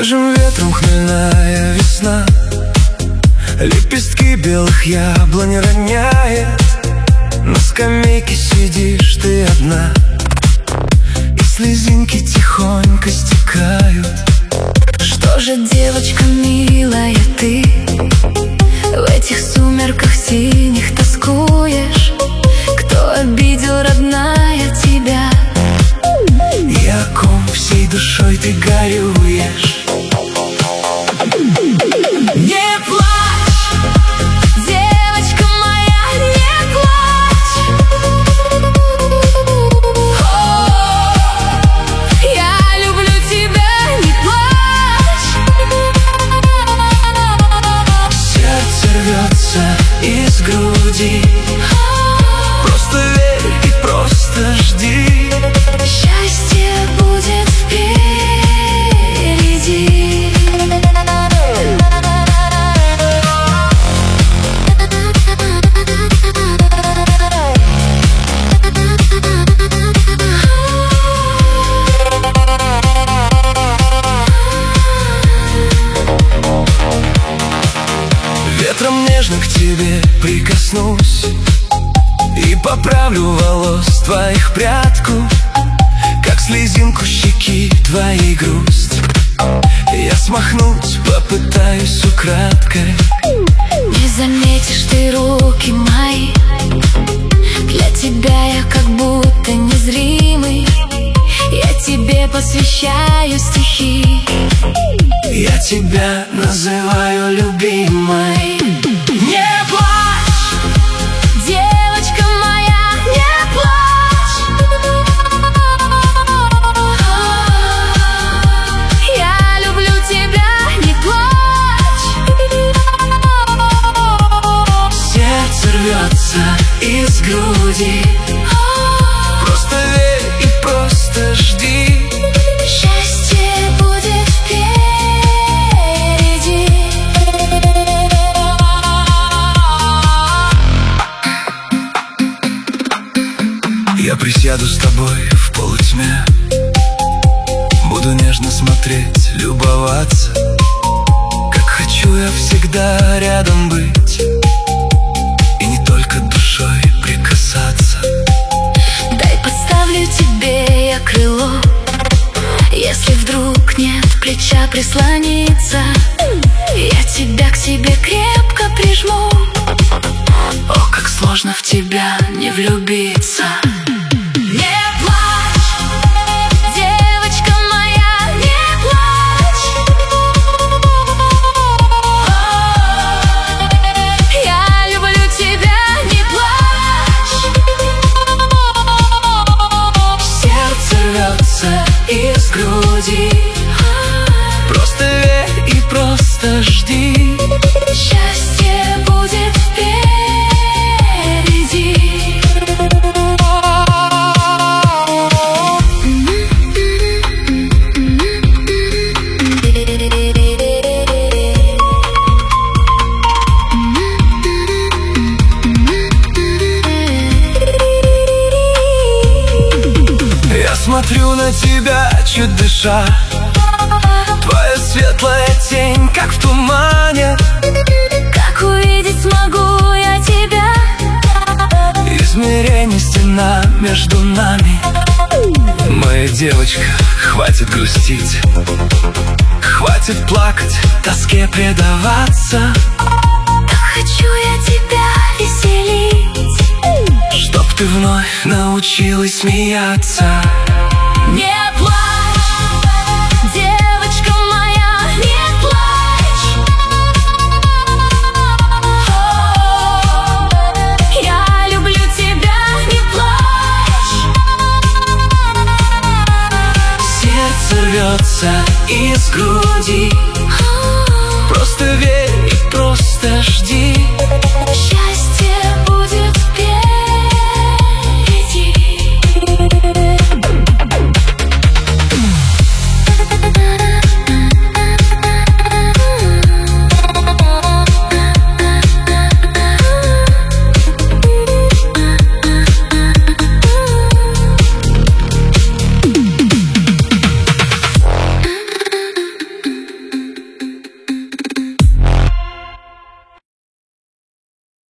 Свежим ветром хмельная весна, лепестки белых яблонь роняет. На скамейке сидишь ты одна, и слезинки тихонько стекают. Что же, девочка милая, ты в этих сумерках синих тоскуешь? Кто обидел, родная, тебя? И о ком всей душой ты горюешь? Не плачь, девочка моя, не плачь. Я люблю тебя, не плачь. Сердце рвется из груди, просто верь и просто жди. Счастье будет впереди. Ветром нежно к тебе прикоснусь и поправлю волос твоих прядку, как слезинку щеки твоей грусть. Я смахнуть попытаюсь украдкой. Не заметишь ты руки мои, для тебя я как будто незримый. Я тебе посвящаю стихи, Я тебя называю любимой. Не плачь, девочка моя, не плачь. Я люблю тебя, не плачь. Сердце рвется из груди, просто верь и просто жди. Счастье будет впереди. Я присяду с тобой в полутьме, буду нежно смотреть, любоваться. Как хочу я всегда рядом быть, и не только душой прикасаться. Дай подставлю тебе я крыло, если вдруг нет плеча прислониться. Я тебя к себе крепко прижму. О, как сложно в тебя не влюбиться. Не плачь, девочка моя, не плачь. Я люблю тебя, не плачь. Сердце рвется из груди, просто верь и просто жди. Счастье будет впереди. Я смотрю на тебя, чуть дыша, твоя светлая тень, как в тумане. Как увидеть смогу я тебя? Измерение стена между нами. Моя девочка, хватит грустить, хватит плакать, тоске предаваться. Так хочу я тебя веселить, Чтоб ты вновь научилась смеяться. Не плачь, девочка моя, не плачь. Я люблю тебя, не плачь. Сердце рвется из груди, просто верь и просто жди. Счастье